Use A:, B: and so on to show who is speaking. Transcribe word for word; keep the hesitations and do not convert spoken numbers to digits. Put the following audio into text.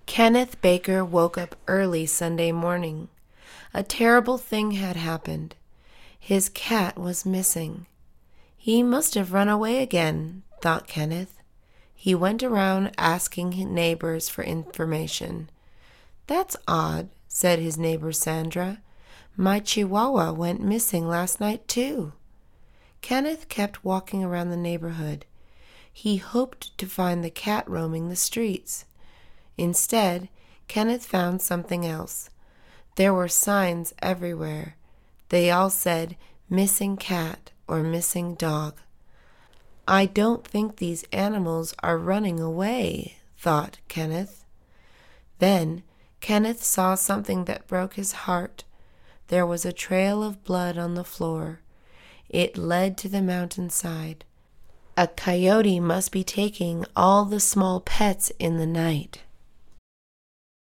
A: Kenneth Baker woke up early Sunday morning. A terrible thing had happened. His cat was missing. He must have run away again, thought Kenneth. He went around asking his neighbors for information. "That's odd," said his neighbor Sandra. "My Chihuahua went missing last night too." Kenneth kept walking around the neighborhood. He hoped to find the cat roaming the streets. Instead, Kenneth found something else. There were signs everywhere. They all said, "Missing cat" or "Missing dog." "I don't think these animals are running away," thought Kenneth. Then Kenneth saw something that broke his heart. There was a trail of blood on the floor. It led to the mountainside. A coyote must be taking all the small pets in the night.